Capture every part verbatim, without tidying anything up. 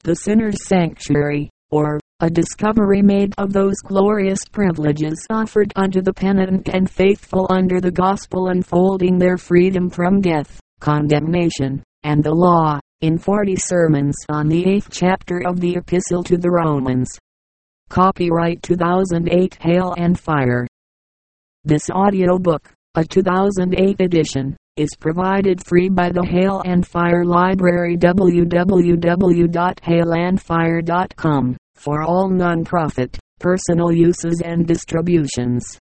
the sinner's sanctuary, or a discovery made of those glorious privileges offered unto the penitent and faithful under the gospel, unfolding their freedom from death, condemnation, and the law, in forty sermons on the eighth chapter of the Epistle to the Romans. Copyright two thousand eight Hail and Fire. This audiobook, a two thousand eight edition, is provided free by the Hail and Fire Library, w w w dot hail and fire dot com, for all non-profit, personal uses and distributions.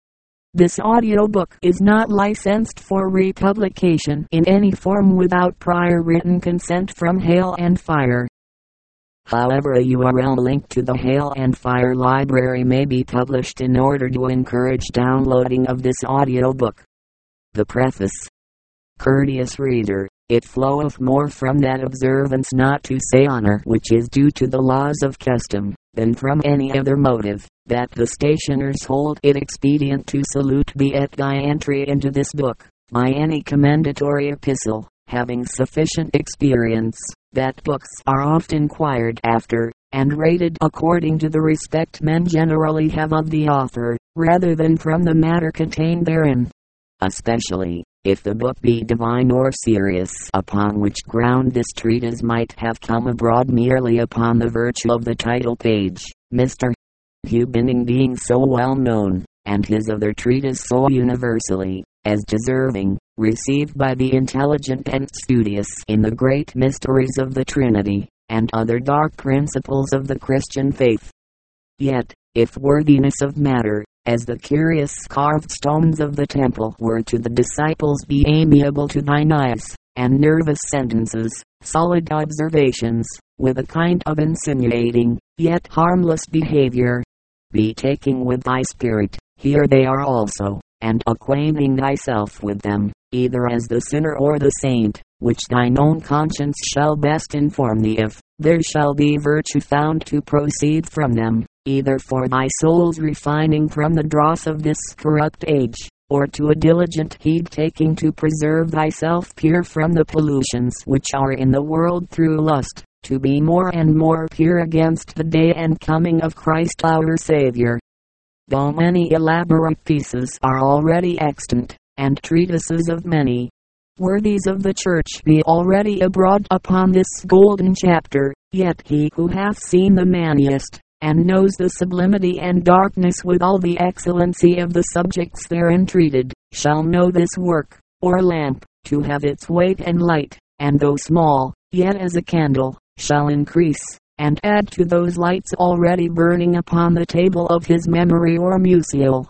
This audiobook is not licensed for republication in any form without prior written consent from Hail and Fire. However, a U R L link to the Hail and Fire Library may be published in order to encourage downloading of this audiobook. The Preface. Courteous reader, it floweth more from that observance, not to say honor, which is due to the laws of custom, than from any other motive, that the stationers hold it expedient to salute thee at thy entry into this book, by any commendatory epistle, having sufficient experience, that books are oft inquired after, and rated according to the respect men generally have of the author, rather than from the matter contained therein. Especially, if the book be divine or serious, upon which ground this treatise might have come abroad merely upon the virtue of the title page, Mister Hugh Binning being so well known, and his other treatise so universally, as deserving, received by the intelligent and studious in the great mysteries of the Trinity, and other dark principles of the Christian faith. Yet, if worthiness of matter, as the curious carved stones of the temple were to the disciples, be amiable to thine eyes, and nervous sentences, solid observations, with a kind of insinuating, yet harmless behavior, be taking with thy spirit, here they are also, and acquainting thyself with them, either as the sinner or the saint, which thine own conscience shall best inform thee if there shall be virtue found to proceed from them, either for thy soul's refining from the dross of this corrupt age, or to a diligent heed taking to preserve thyself pure from the pollutions which are in the world through lust, to be more and more pure against the day and coming of Christ our Savior. Though many elaborate pieces are already extant, and treatises of many worthies of the church be already abroad upon this golden chapter, yet he who hath seen the maniest, and knows the sublimity and darkness with all the excellency of the subjects therein treated, shall know this work, or lamp, to have its weight and light, and though small, yet as a candle, shall increase, and add to those lights already burning upon the table of his memory or museo.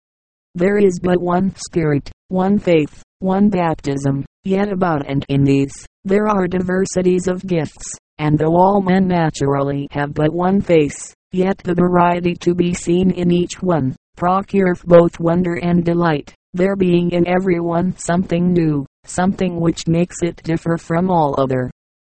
There is but one Spirit, one faith, one baptism, yet about and in these, there are diversities of gifts, and though all men naturally have but one face, yet the variety to be seen in each one, procureth both wonder and delight, there being in every one something new, something which makes it differ from all other.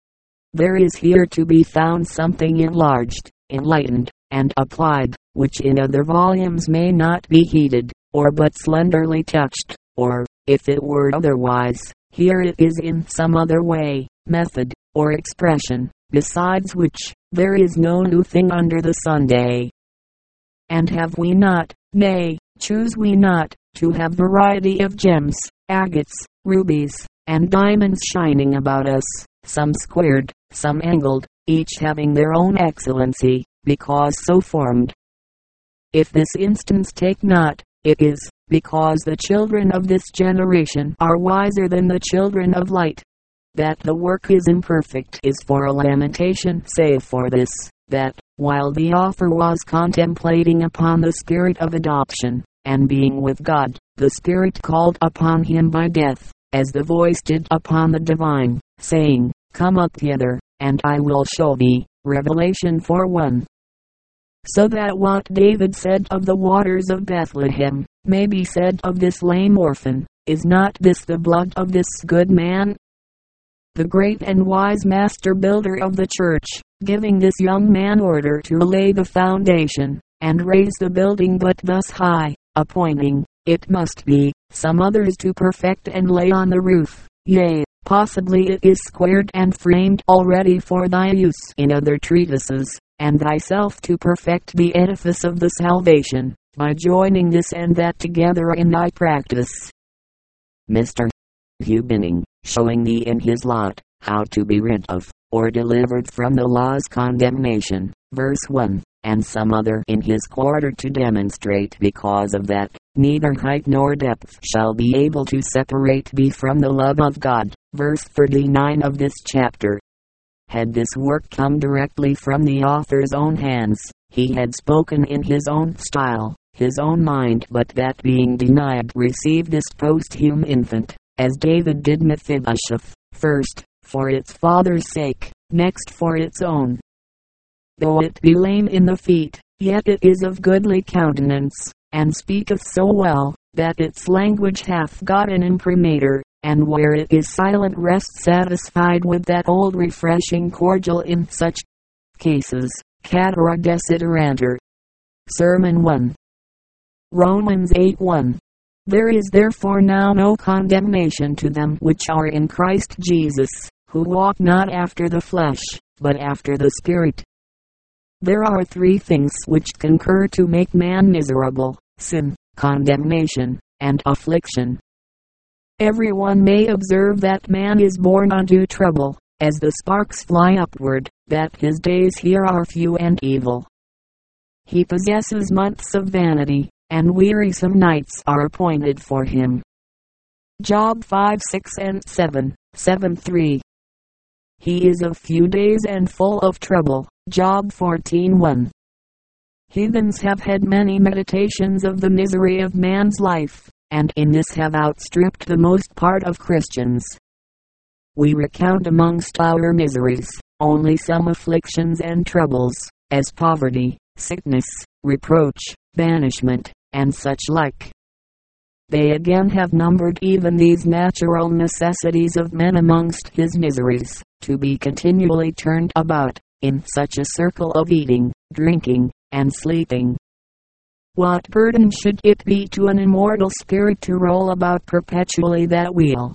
There is here to be found something enlarged, enlightened, and applied, which in other volumes may not be heeded, or but slenderly touched, or, if it were otherwise, here it is in some other way, method, or expression, besides which, there is no new thing under the Sunday. And have we not, nay, choose we not, to have variety of gems, agates, rubies, and diamonds shining about us, some squared, some angled, each having their own excellency, because so formed? If this instance take not, it is, because the children of this generation are wiser than the children of light. That the work is imperfect is for a lamentation, save for this, that, while the author was contemplating upon the spirit of adoption, and being with God, the Spirit called upon him by death, as the voice did upon the divine, saying, Come up hither, and I will show thee. Revelation four one. So that what David said of the waters of Bethlehem, may be said of this lame orphan. Is not this the blood of this good man? The great and wise master builder of the church, giving this young man order to lay the foundation, and raise the building but thus high, appointing, it must be, some others to perfect and lay on the roof, yea, Possibly it is squared and framed already for thy use in other treatises, and thyself to perfect the edifice of the salvation, by joining this and that together in thy practice. Mister Hugh Binning, showing thee in his lot, how to be rid of, or delivered from the law's condemnation, verse one, and some other in his quarter to demonstrate because of that, neither height nor depth shall be able to separate thee from the love of God, verse thirty-nine of this chapter. Had this work come directly from the author's own hands, he had spoken in his own style, his own mind, but that being denied, received this posthum infant, as David did Mephibosheth, first, for its father's sake, next for its own. Though it be lame in the feet, yet it is of goodly countenance, and speaketh so well, that its language hath got an imprimatur, and where it is silent rests satisfied with that old refreshing cordial in such cases, caetera desiderantur. Sermon one. Romans eight one. There is therefore now no condemnation to them which are in Christ Jesus, who walk not after the flesh, but after the Spirit. There are three things which concur to make man miserable: sin, condemnation, and affliction. Every one may observe that man is born unto trouble, as the sparks fly upward, that his days here are few and evil. He possesses months of vanity, and wearisome nights are appointed for him. Job five six and seven, seven three. He is of few days and full of trouble. Job fourteen one. Heathens have had many meditations of the misery of man's life, and in this have outstripped the most part of Christians. We recount amongst our miseries only some afflictions and troubles, as poverty, sickness, reproach, banishment, and such like. They again have numbered even these natural necessities of men amongst his miseries, to be continually turned about, in such a circle of eating, drinking, and sleeping. What burden should it be to an immortal spirit to roll about perpetually that wheel?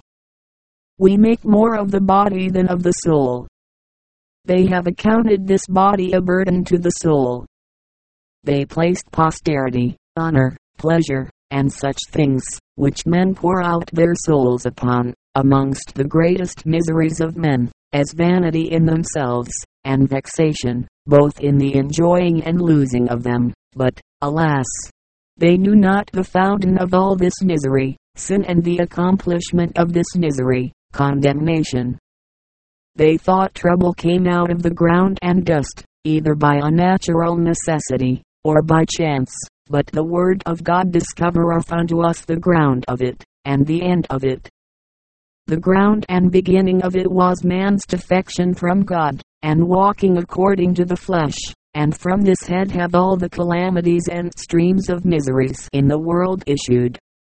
We make more of the body than of the soul. They have accounted this body a burden to the soul. They placed posterity, honor, pleasure, and such things, which men pour out their souls upon, amongst the greatest miseries of men, as vanity in themselves, and vexation, both in the enjoying and losing of them. But, alas! they knew not the fountain of all this misery, sin, and the accomplishment of this misery, condemnation. They thought trouble came out of the ground and dust, either by unnatural necessity, or by chance, but the word of God discovereth unto us the ground of it, and the end of it. The ground and beginning of it was man's defection from God, and walking according to the flesh, and from this head have all the calamities and streams of miseries in the world issued.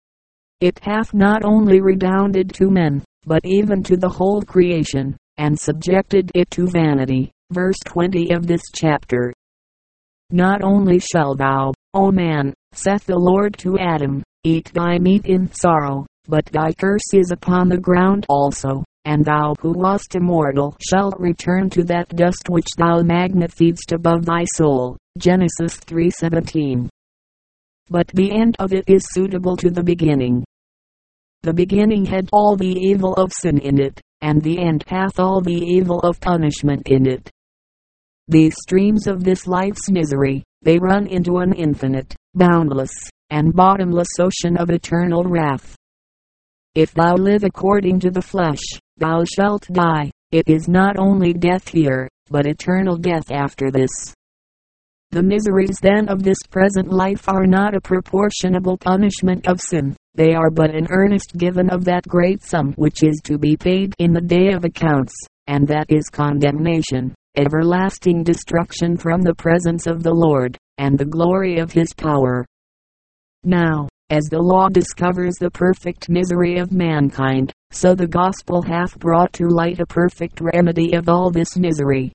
It hath not only redounded to men, but even to the whole creation, and subjected it to vanity. Verse twenty of this chapter. Not only shall thou, O man, saith the Lord to Adam, eat thy meat in sorrow, but thy curse is upon the ground also, and thou who wast immortal shalt return to that dust which thou magnifiedst above thy soul. Genesis three seventeen. But the end of it is suitable to the beginning. The beginning had all the evil of sin in it, and the end hath all the evil of punishment in it. These streams of this life's misery, they run into an infinite, boundless, and bottomless ocean of eternal wrath. If thou live according to the flesh, thou shalt die. It is not only death here, but eternal death after this. The miseries then of this present life are not a proportionable punishment of sin, they are but an earnest given of that great sum which is to be paid in the day of accounts, and that is condemnation, everlasting destruction from the presence of the Lord, and the glory of his power. Now, as the law discovers the perfect misery of mankind, so the gospel hath brought to light a perfect remedy of all this misery.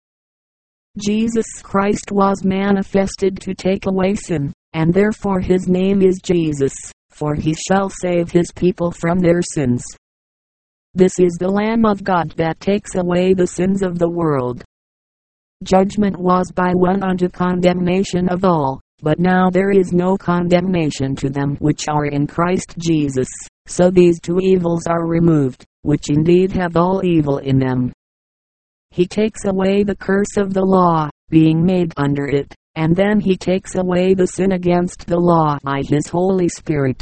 Jesus Christ was manifested to take away sin, and therefore his name is Jesus, for he shall save his people from their sins. This is the Lamb of God that takes away the sins of the world. Judgment was by one unto condemnation of all, but now there is no condemnation to them which are in Christ Jesus. So these two evils are removed, which indeed have all evil in them. He takes away the curse of the law, being made under it, and then he takes away the sin against the law by his Holy Spirit.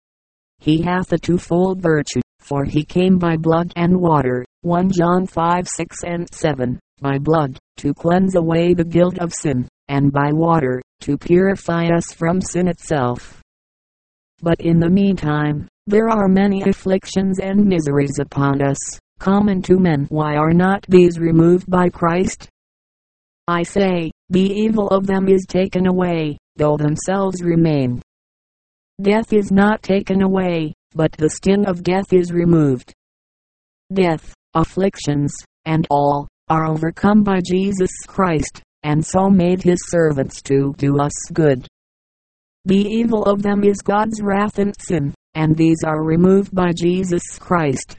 He hath a twofold virtue, for he came by blood and water, First John five six and seven, by blood, to cleanse away the guilt of sin, and by water, to purify us from sin itself. But in the meantime, there are many afflictions and miseries upon us, common to men. Why are not these removed by Christ? I say, the evil of them is taken away, though themselves remain. Death is not taken away, but the sting of death is removed. Death, afflictions, and all, are overcome by Jesus Christ, and so made his servants to do us good. The evil of them is God's wrath and sin, and these are removed by Jesus Christ.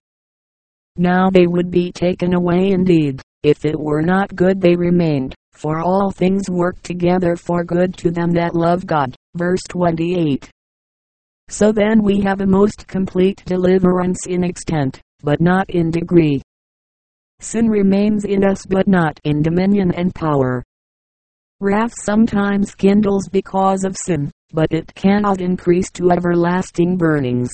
Now they would be taken away indeed, if it were not good they remained, for all things work together for good to them that love God. Verse twenty-eight. So then we have a most complete deliverance in extent, but not in degree. Sin remains in us but not in dominion and power. Wrath sometimes kindles because of sin, but it cannot increase to everlasting burnings.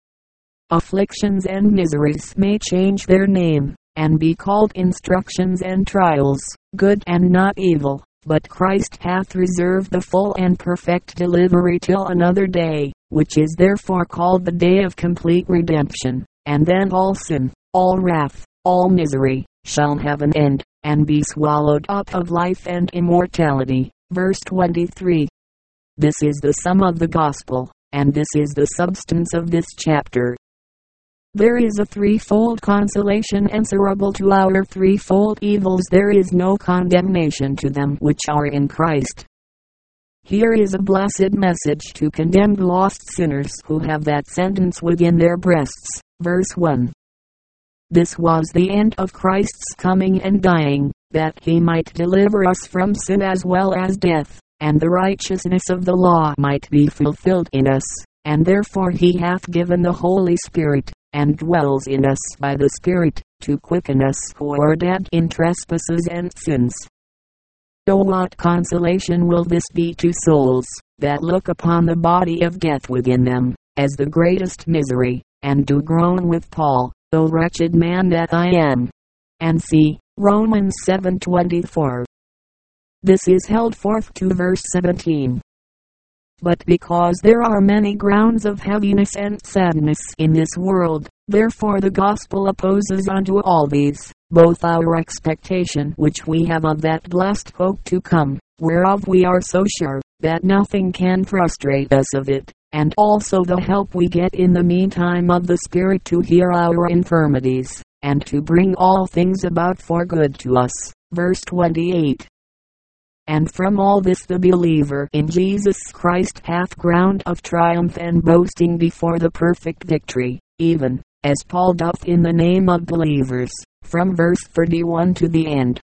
Afflictions and miseries may change their name, and be called instructions and trials, good and not evil, but Christ hath reserved the full and perfect delivery till another day, which is therefore called the day of complete redemption, and then all sin, all wrath, all misery, shall have an end, and be swallowed up of life and immortality. Verse twenty-three. This is the sum of the gospel, and this is the substance of this chapter. There is a threefold consolation answerable to our threefold evils. There is no condemnation to them which are in Christ. Here is a blessed message to condemned lost sinners who have that sentence within their breasts. Verse one. This was the end of Christ's coming and dying, that he might deliver us from sin as well as death, and the righteousness of the law might be fulfilled in us, and therefore he hath given the Holy Spirit, and dwells in us by the Spirit, to quicken us who are dead in trespasses and sins. Oh, what consolation will this be to souls that look upon the body of death within them as the greatest misery, and do groan with Paul, O wretched man that I am. And see, Romans seven twenty-four. This is held forth to verse seventeen. But because there are many grounds of heaviness and sadness in this world, therefore the gospel opposes unto all these, both our expectation which we have of that blessed hope to come, whereof we are so sure, that nothing can frustrate us of it, and also the help we get in the meantime of the Spirit to hear our infirmities, and to bring all things about for good to us. Verse twenty-eight. And from all this the believer in Jesus Christ hath ground of triumph and boasting before the perfect victory, even as Paul doth in the name of believers, from verse thirty-one to the end.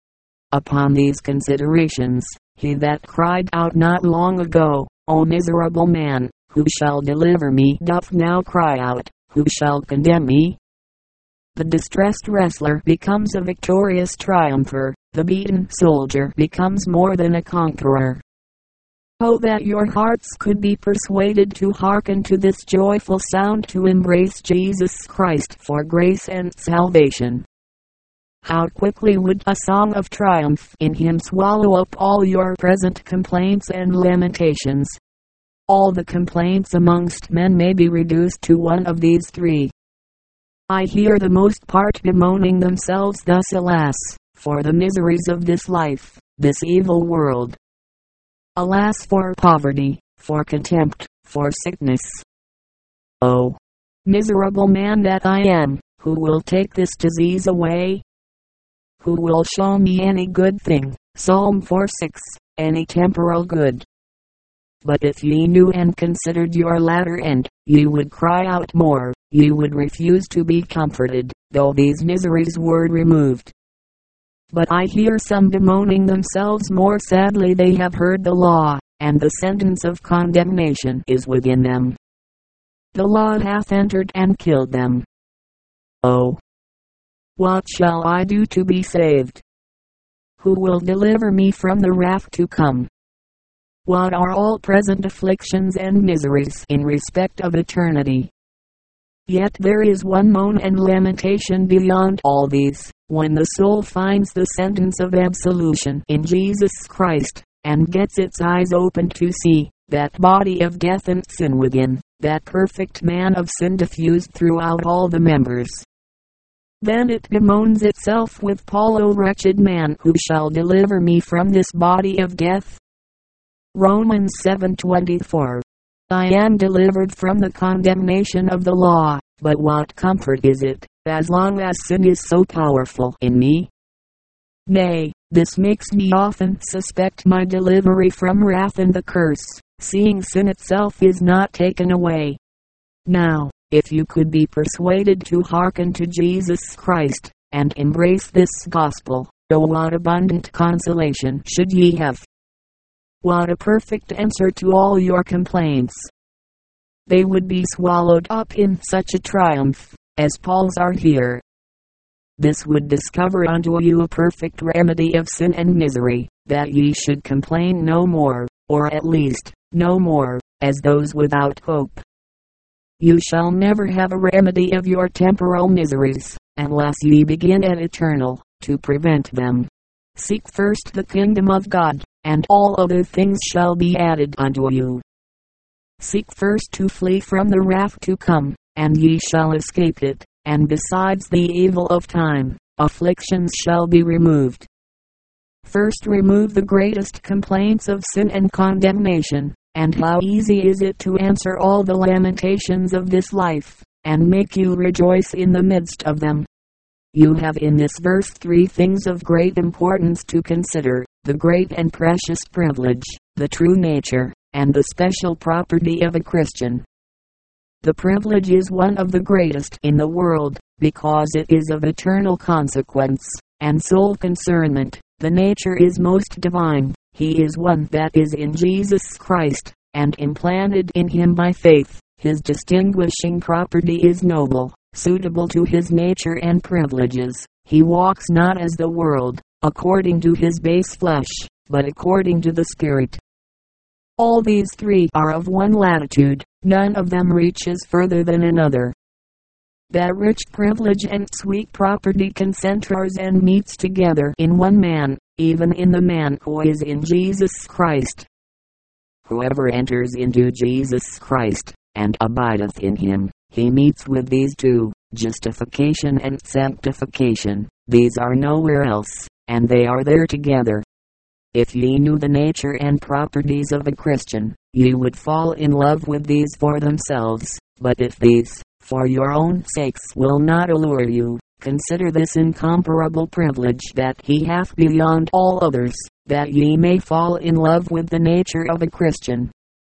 Upon these considerations, he that cried out not long ago, O miserable man, who shall deliver me, doth now cry out, who shall condemn me? The distressed wrestler becomes a victorious triumpher, the beaten soldier becomes more than a conqueror. Oh, that your hearts could be persuaded to hearken to this joyful sound, to embrace Jesus Christ for grace and salvation. How quickly would a song of triumph in him swallow up all your present complaints and lamentations. All the complaints amongst men may be reduced to one of these three. I hear the most part bemoaning themselves thus, alas, for the miseries of this life, this evil world. Alas for poverty, for contempt, for sickness. Oh, miserable man that I am, who will take this disease away? Who will show me any good thing? Psalm four six, any temporal good. But if ye knew and considered your latter end, ye would cry out more, you would refuse to be comforted, though these miseries were removed. But I hear some bemoaning themselves more sadly. They have heard the law, and the sentence of condemnation is within them. The law hath entered and killed them. Oh, what shall I do to be saved? Who will deliver me from the wrath to come? What are all present afflictions and miseries in respect of eternity? Yet there is one moan and lamentation beyond all these, when the soul finds the sentence of absolution in Jesus Christ, and gets its eyes opened to see that body of death and sin within, that perfect man of sin diffused throughout all the members. Then it bemoans itself with Paul, O wretched man, who shall deliver me from this body of death? Romans seven twenty-four. I am delivered from the condemnation of the law, but what comfort is it, as long as sin is so powerful in me? Nay, this makes me often suspect my delivery from wrath and the curse, seeing sin itself is not taken away. Now, if you could be persuaded to hearken to Jesus Christ, and embrace this gospel, oh what abundant consolation should ye have! What a perfect answer to all your complaints! They would be swallowed up in such a triumph, as Paul's are here. This would discover unto you a perfect remedy of sin and misery, that ye should complain no more, or at least, no more, as those without hope. You shall never have a remedy of your temporal miseries, unless ye begin at eternal, to prevent them. Seek first the kingdom of God, and all other things shall be added unto you. Seek first to flee from the wrath to come, and ye shall escape it, and besides the evil of time, afflictions shall be removed. First remove the greatest complaints of sin and condemnation, and how easy is it to answer all the lamentations of this life, and make you rejoice in the midst of them. You have in this verse three things of great importance to consider: the great and precious privilege, the true nature, and the special property of a Christian. The privilege is one of the greatest in the world, because it is of eternal consequence, and sole concernment. The nature is most divine. He is one that is in Jesus Christ, and implanted in him by faith. His distinguishing property is noble, suitable to his nature and privileges. He walks not as the world, according to his base flesh, but according to the Spirit. All these three are of one latitude, none of them reaches further than another. That rich privilege and sweet property concenters and meets together in one man, even in the man who is in Jesus Christ. Whoever enters into Jesus Christ, and abideth in him, he meets with these two, justification and sanctification. These are nowhere else, and they are there together. If ye knew the nature and properties of a Christian, ye would fall in love with these for themselves. But if these, for your own sakes, will not allure you, consider this incomparable privilege that he hath beyond all others, that ye may fall in love with the nature of a Christian.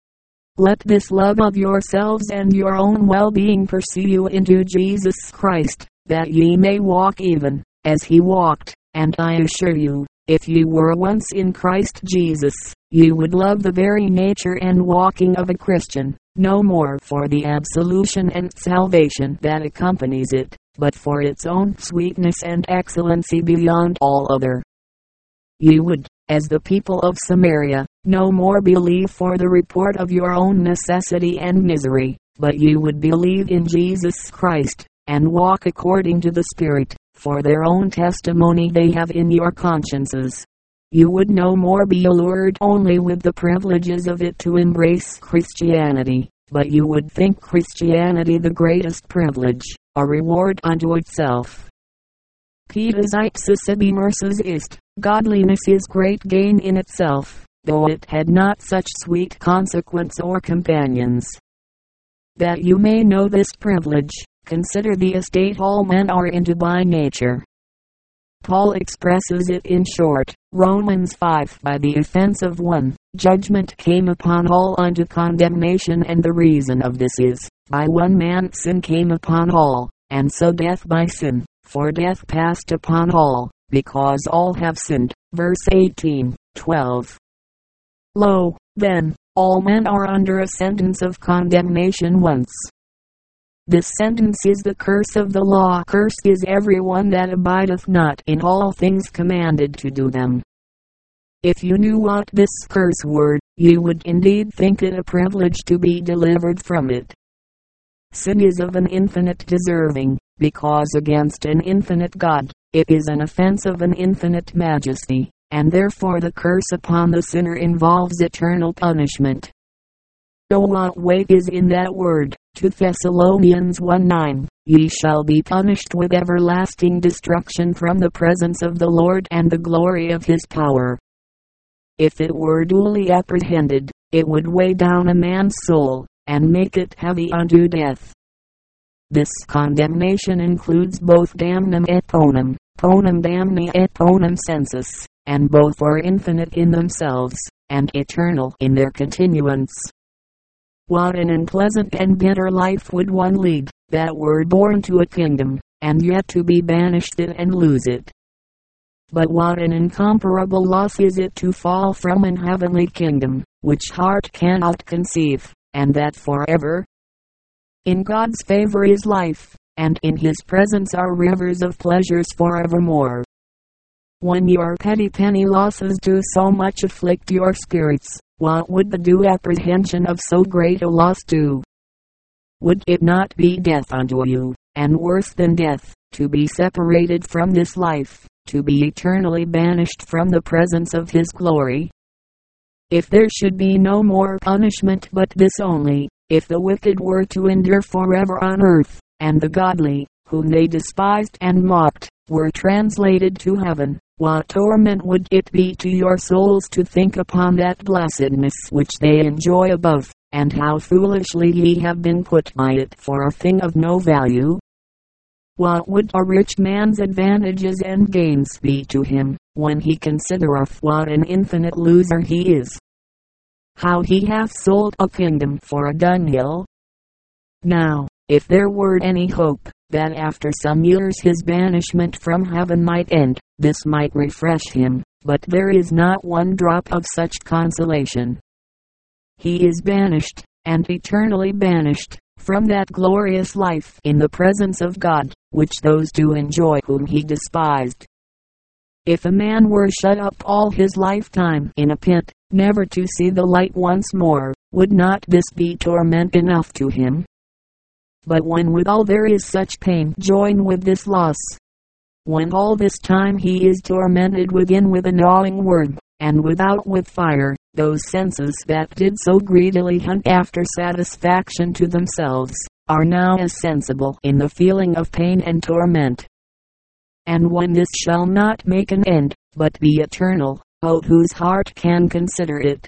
Let this love of yourselves and your own well-being pursue you into Jesus Christ, that ye may walk even as he walked, and I assure you, if ye were once in Christ Jesus, you would love the very nature and walking of a Christian, no more for the absolution and salvation that accompanies it, but for its own sweetness and excellency beyond all other. You would, as the people of Samaria, no more believe for the report of your own necessity and misery, but you would believe in Jesus Christ, and walk according to the Spirit, for their own testimony they have in your consciences. You would no more be allured only with the privileges of it to embrace Christianity, but you would think Christianity the greatest privilege, a reward unto itself. Pietas ipsis ibi mersus ist, godliness is great gain in itself, though it had not such sweet consequence or companions. That you may know this privilege, consider the estate all men are into by nature. Paul expresses it in short. Romans five. By the offense of one, judgment came upon all unto condemnation, and the reason of this is, by one man sin came upon all, and so death by sin. For death passed upon all, because all have sinned. Verse eighteen, twelve. Lo, then, all men are under a sentence of condemnation once. This sentence is the curse of the law. Cursed is every one that abideth not in all things commanded to do them. If you knew what this curse were, you would indeed think it a privilege to be delivered from it. Sin is of an infinite deserving, because against an infinite God, it is an offense of an infinite majesty, and therefore the curse upon the sinner involves eternal punishment. Oh, what weight is in that word! Second Thessalonians one nine. Ye shall be punished with everlasting destruction from the presence of the Lord and the glory of his power. If it were duly apprehended, it would weigh down a man's soul, and make it heavy unto death. This condemnation includes both damnum et ponem, ponem damni et ponem sensus, and both are infinite in themselves, and eternal in their continuance. What an unpleasant and bitter life would one lead, that were born to a kingdom, and yet to be banished it and lose it. But what an incomparable loss is it to fall from an heavenly kingdom, which heart cannot conceive, and that forever. In God's favor is life, and in his presence are rivers of pleasures forevermore. When your petty penny losses do so much afflict your spirits, what would the due apprehension of so great a loss do? Would it not be death unto you, and worse than death, to be separated from this life, to be eternally banished from the presence of his glory? If there should be no more punishment but this only, if the wicked were to endure forever on earth, and the godly, whom they despised and mocked, were translated to heaven, what torment would it be to your souls to think upon that blessedness which they enjoy above, and how foolishly ye have been put by it for a thing of no value? What would a rich man's advantages and gains be to him, when he considereth what an infinite loser he is? How he hath sold a kingdom for a dunghill? Now, if there were any hope, that after some years his banishment from heaven might end, this might refresh him, but there is not one drop of such consolation. He is banished, and eternally banished, from that glorious life in the presence of God, which those do enjoy whom he despised. If a man were shut up all his lifetime in a pit, never to see the light once more, would not this be torment enough to him? But when withal there is such pain joined with this loss, when all this time he is tormented within with a gnawing worm, and without with fire, those senses that did so greedily hunt after satisfaction to themselves, are now as sensible in the feeling of pain and torment. And when this shall not make an end, but be eternal, oh, whose heart can consider it?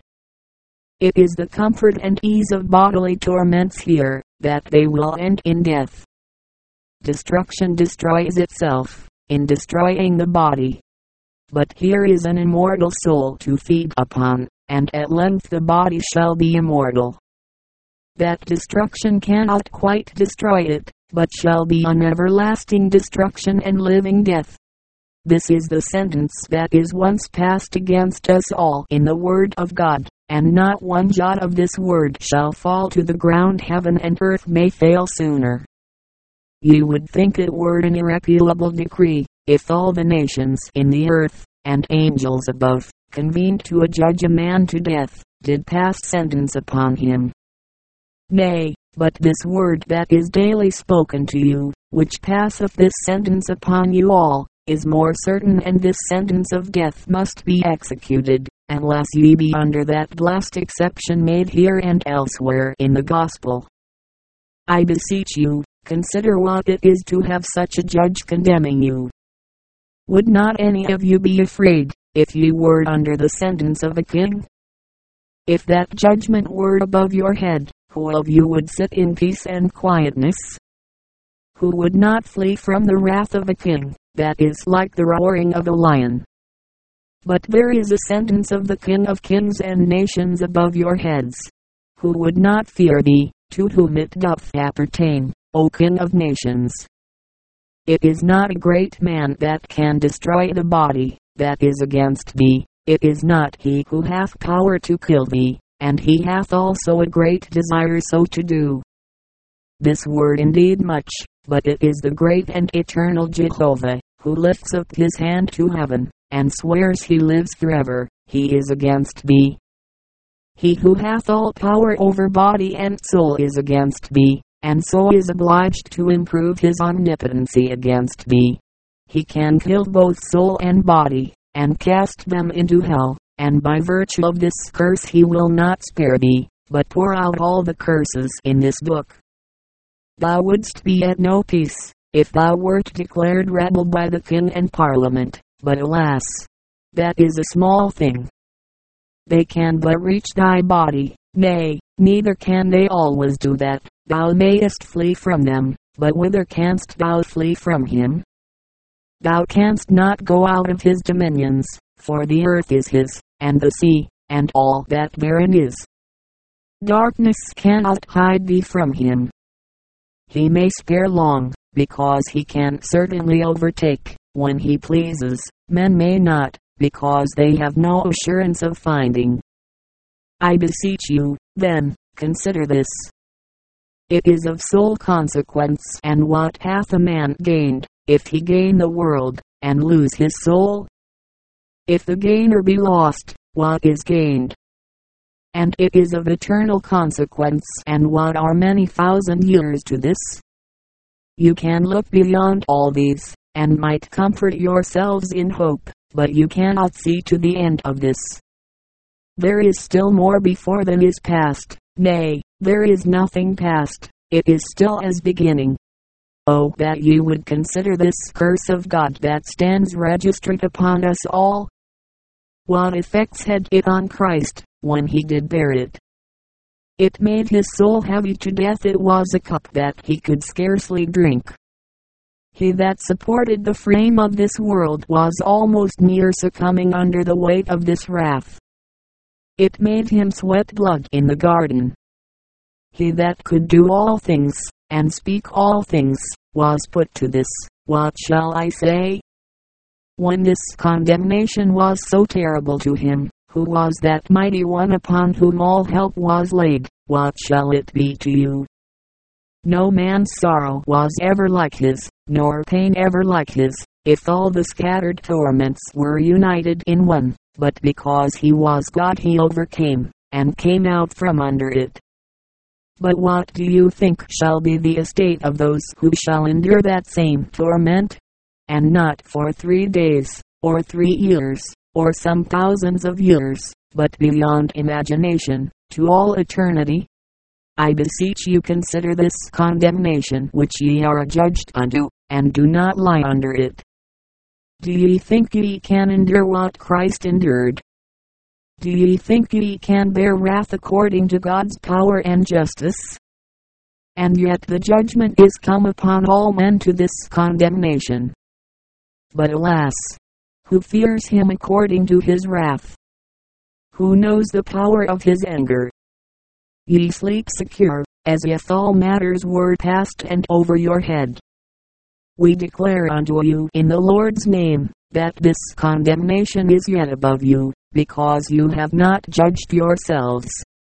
It is the comfort and ease of bodily torments here, that they will end in death. Destruction destroys itself, in destroying the body. But here is an immortal soul to feed upon, and at length the body shall be immortal. That destruction cannot quite destroy it, but shall be an everlasting destruction and living death. This is the sentence that is once passed against us all in the Word of God, and not one jot of this word shall fall to the ground. Heaven and earth may fail sooner. You would think it were an irrepealable decree, if all the nations in the earth, and angels above, convened to adjudge a man to death, did pass sentence upon him. Nay, but this word that is daily spoken to you, which passeth this sentence upon you all, is more certain, and this sentence of death must be executed, unless ye be under that blessed exception made here and elsewhere in the gospel. I beseech you, consider what it is to have such a judge condemning you. Would not any of you be afraid, if ye were under the sentence of a king? If that judgment were above your head, who of you would sit in peace and quietness? Who would not flee from the wrath of a king, that is like the roaring of a lion. But there is a sentence of the King of kings and nations above your heads, who would not fear thee, to whom it doth appertain, O King of nations. It is not a great man that can destroy the body, that is against thee. It is not he who hath power to kill thee, and he hath also a great desire so to do. This word indeed much, but it is the great and eternal Jehovah, who lifts up his hand to heaven, and swears he lives forever. He is against thee. He who hath all power over body and soul is against thee, and so is obliged to improve his omnipotency against thee. He can kill both soul and body, and cast them into hell, and by virtue of this curse he will not spare thee, but pour out all the curses in this book. Thou wouldst be at no peace, if thou wert declared rebel by the king and parliament, but alas, that is a small thing. They can but reach thy body, nay, neither can they always do that. Thou mayest flee from them, but whither canst thou flee from him? Thou canst not go out of his dominions, for the earth is his, and the sea, and all that therein is. Darkness cannot hide thee from him. He may spare long, because he can certainly overtake, when he pleases. Men may not, because they have no assurance of finding. I beseech you, then, consider this. It is of sole consequence. And what hath a man gained, if he gain the world, and lose his soul? If the gainer be lost, what is gained? And it is of eternal consequence. And what are many thousand years to this? You can look beyond all these, and might comfort yourselves in hope, but you cannot see to the end of this. There is still more before than is past. Nay, there is nothing past, it is still as beginning. Oh, that you would consider this curse of God that stands registered upon us all. What effects had it on Christ, when he did bear it? It made his soul heavy to death. It was a cup that he could scarcely drink. He that supported the frame of this world was almost near succumbing under the weight of this wrath. It made him sweat blood in the garden. He that could do all things, and speak all things, was put to this. What shall I say? When this condemnation was so terrible to him, who was that mighty one upon whom all help was laid, what shall it be to you? No man's sorrow was ever like his, nor pain ever like his, if all the scattered torments were united in one. But because he was God he overcame, and came out from under it. But what do you think shall be the estate of those who shall endure that same torment? And not for three days, or three years, or some thousands of years, but beyond imagination, to all eternity? I beseech you consider this condemnation which ye are adjudged unto, and do not lie under it. Do ye think ye can endure what Christ endured? Do ye think ye can bear wrath according to God's power and justice? And yet the judgment is come upon all men to this condemnation. But alas, who fears him according to his wrath? Who knows the power of his anger? Ye sleep secure, as if all matters were past and over your head. We declare unto you in the Lord's name, that this condemnation is yet above you, because you have not judged yourselves.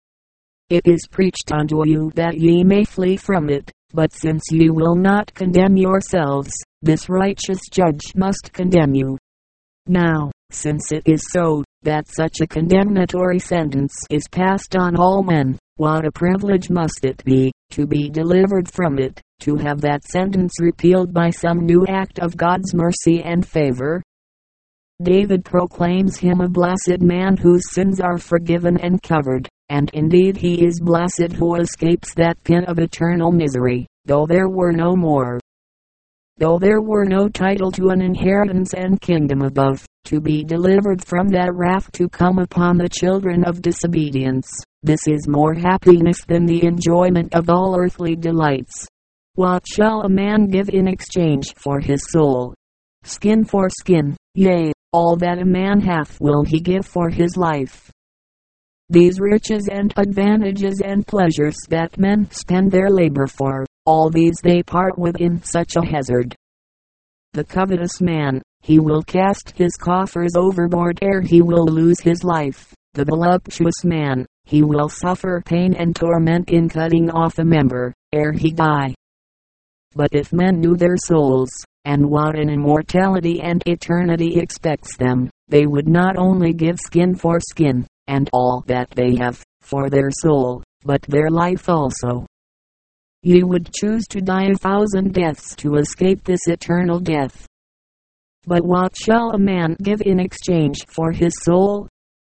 It is preached unto you that ye may flee from it, but since ye will not condemn yourselves, this righteous judge must condemn you. Now, since it is so, that such a condemnatory sentence is passed on all men, what a privilege must it be, to be delivered from it, to have that sentence repealed by some new act of God's mercy and favor. David proclaims him a blessed man whose sins are forgiven and covered, and indeed he is blessed who escapes that pit of eternal misery, though there were no more. Though there were no title to an inheritance and kingdom above, to be delivered from that wrath to come upon the children of disobedience, this is more happiness than the enjoyment of all earthly delights. What shall a man give in exchange for his soul? skin for skin, yea, all that a man hath will he give for his life. These riches and advantages and pleasures that men spend their labor for, all these they part with in such a hazard. The covetous man, he will cast his coffers overboard ere he will lose his life. The voluptuous man, he will suffer pain and torment in cutting off a member, ere he die. But if men knew their souls, and what an immortality and eternity expects them, they would not only give skin for skin, and all that they have, for their soul, but their life also. Ye would choose to die a thousand deaths to escape this eternal death. But what shall a man give in exchange for his soul?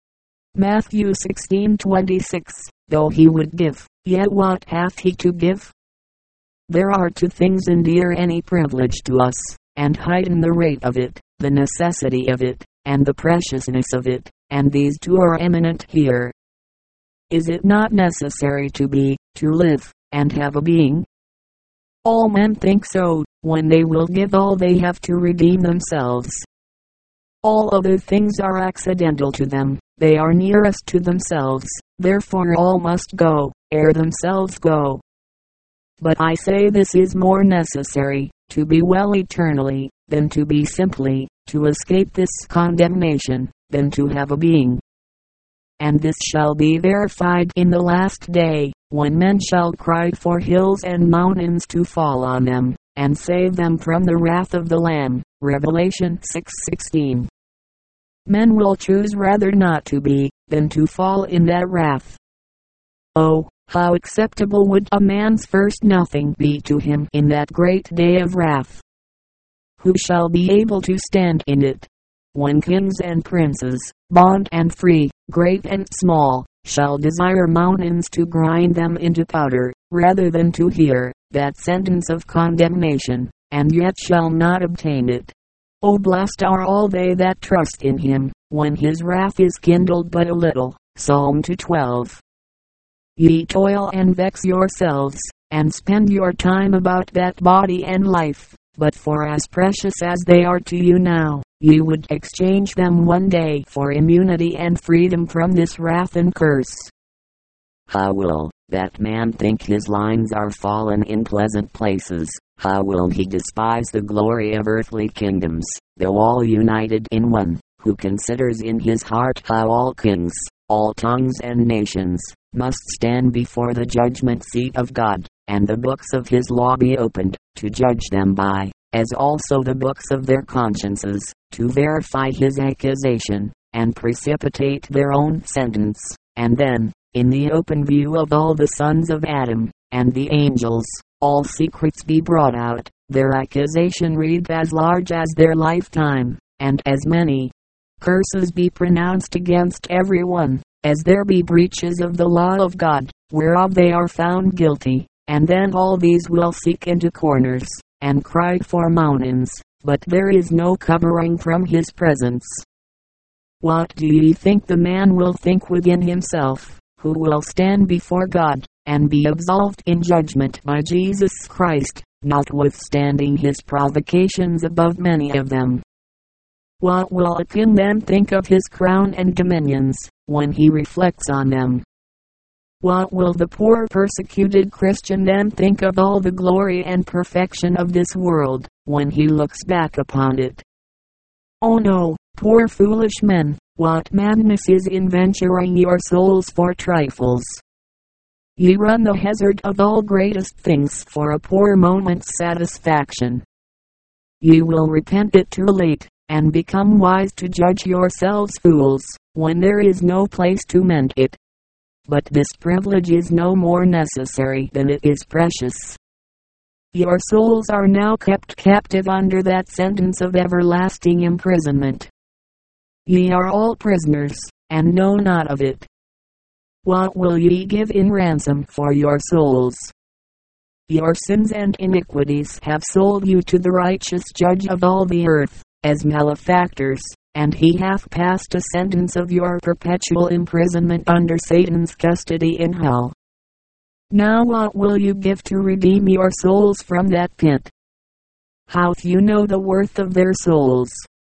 Matthew sixteen twenty-six. Though he would give, yet what hath he to give? There are two things endear any privilege to us, and heighten the rate of it, the necessity of it, and the preciousness of it, and these two are eminent here. Is it not necessary to be, to live, and have a being? All men think so, when they will give all they have to redeem themselves. All other things are accidental to them, they are nearest to themselves, therefore all must go, ere themselves go. But I say this is more necessary, to be well eternally, than to be simply, to escape this condemnation, than to have a being. And this shall be verified in the last day, when men shall cry for hills and mountains to fall on them, and save them from the wrath of the Lamb. Revelation six sixteen. Men will choose rather not to be, than to fall in that wrath. Oh, how acceptable would a man's first nothing be to him in that great day of wrath! Who shall be able to stand in it? When kings and princes, bond and free, great and small, shall desire mountains to grind them into powder, rather than to hear that sentence of condemnation, and yet shall not obtain it. O blessed are all they that trust in him, when his wrath is kindled but a little. Psalm two twelve. Ye toil and vex yourselves, and spend your time about that body and life, but for as precious as they are to you now, ye would exchange them one day for immunity and freedom from this wrath and curse. How will that man think his lines are fallen in pleasant places? How will he despise the glory of earthly kingdoms, though all united in one, who considers in his heart how all kings, all tongues and nations, must stand before the judgment seat of God, and the books of his law be opened, to judge them by, as also the books of their consciences, to verify his accusation, and precipitate their own sentence, and then, in the open view of all the sons of Adam, and the angels, all secrets be brought out, their accusation read as large as their lifetime, and as many curses be pronounced against every one, as there be breaches of the law of God, whereof they are found guilty, and then all these will seek into corners, and cry for mountains, but there is no covering from his presence. What do ye think the man will think within himself, who will stand before God, and be absolved in judgment by Jesus Christ, notwithstanding his provocations above many of them? What will a king then think of his crown and dominions, when he reflects on them? What will the poor persecuted Christian then think of all the glory and perfection of this world, when he looks back upon it? Oh no, poor foolish men, what madness is in venturing your souls for trifles! Ye run the hazard of all greatest things for a poor moment's satisfaction. Ye will repent it too late, and become wise to judge yourselves fools, when there is no place to mend it. But this privilege is no more necessary than it is precious. Your souls are now kept captive under that sentence of everlasting imprisonment. Ye are all prisoners, and know not of it. What will ye give in ransom for your souls? Your sins and iniquities have sold you to the righteous judge of all the earth, as malefactors, and he hath passed a sentence of your perpetual imprisonment under Satan's custody in hell. Now what will you give to redeem your souls from that pit? how few know the worth of their souls.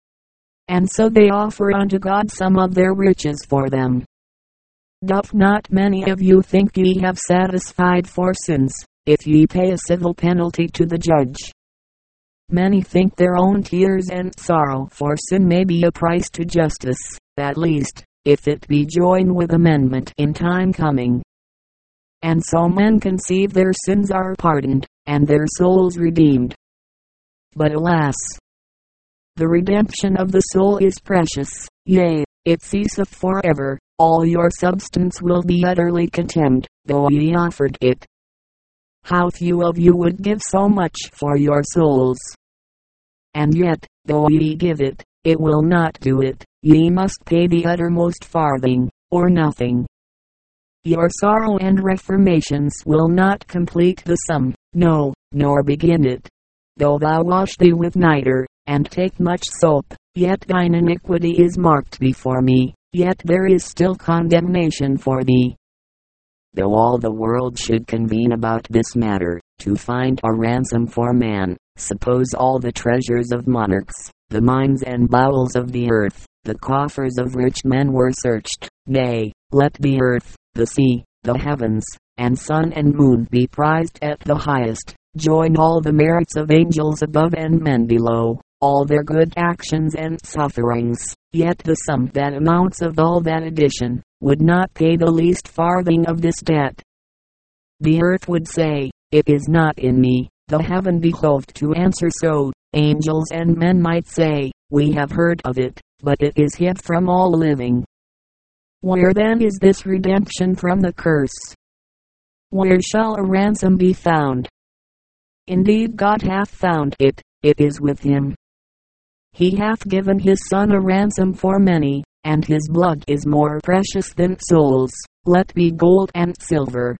And so they offer unto God some of their riches for them. Doth not many of you think ye have satisfied for sins, if ye pay a civil penalty to the judge? Many think their own tears and sorrow for sin may be a price to justice, at least, if it be joined with amendment in time coming. And so men conceive their sins are pardoned, and their souls redeemed. But alas! The redemption of the soul is precious, yea, it ceaseth forever. All your substance will be utterly contemned, though ye offered it. How few of you would give so much for your souls? And yet, though ye give it, it will not do it. Ye must pay the uttermost farthing, or nothing. Your sorrow and reformations will not complete the sum, no, nor begin it. Though thou wash thee with nitre, and take much soap, yet thine iniquity is marked before me, yet there is still condemnation for thee. Though all the world should convene about this matter, to find a ransom for man, suppose all the treasures of monarchs, the mines and bowels of the earth, the coffers of rich men were searched, nay, let the earth, the sea, the heavens, and sun and moon be prized at the highest, join all the merits of angels above and men below, all their good actions and sufferings, yet the sum that amounts of all that addition, would not pay the least farthing of this debt. The earth would say, it is not in me. The heaven behoved to answer so. Angels and men might say, we have heard of it, but it is hid from all living. Where then is this redemption from the curse? Where shall a ransom be found? Indeed God hath found it, it is with him. He hath given his Son a ransom for many, and his blood is more precious than souls, let be gold and silver.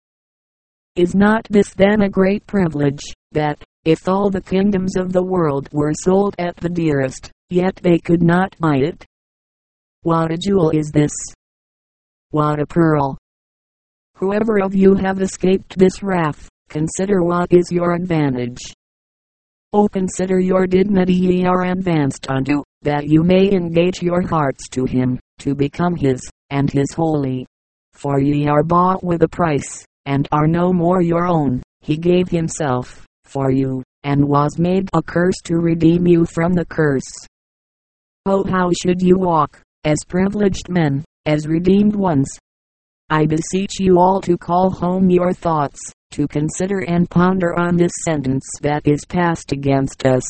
Is not this then a great privilege, that, if all the kingdoms of the world were sold at the dearest, yet they could not buy it? What a jewel is this! What a pearl! Whoever of you have escaped this wrath, consider what is your advantage. O consider your dignity ye are advanced unto, that you may engage your hearts to him, to become his, and his holy. For ye are bought with a price, and are no more your own. He gave himself, for you, and was made a curse to redeem you from the curse. Oh, how should you walk, as privileged men, as redeemed ones? I beseech you all to call home your thoughts, to consider and ponder on this sentence that is passed against us.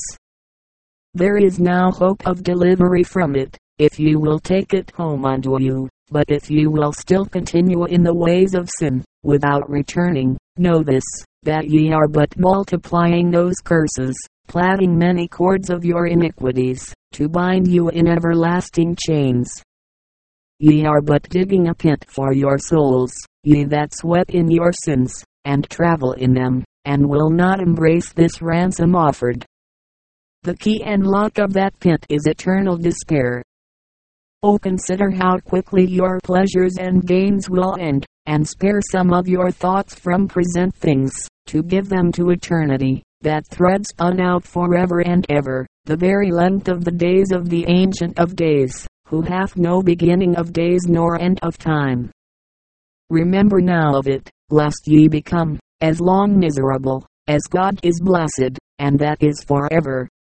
There is now hope of delivery from it, if you will take it home unto you, but if you will still continue in the ways of sin, without returning, know this, that ye are but multiplying those curses, plaiting many cords of your iniquities, to bind you in everlasting chains. Ye are but digging a pit for your souls, ye that sweat in your sins, and travel in them, and will not embrace this ransom offered. The key and lock of that pit is eternal despair. Oh, consider how quickly your pleasures and gains will end, and spare some of your thoughts from present things, to give them to eternity, that thread spun out forever and ever, the very length of the days of the Ancient of Days, who hath no beginning of days nor end of time. Remember now of it, lest ye become, as long miserable, as God is blessed, and that is forever.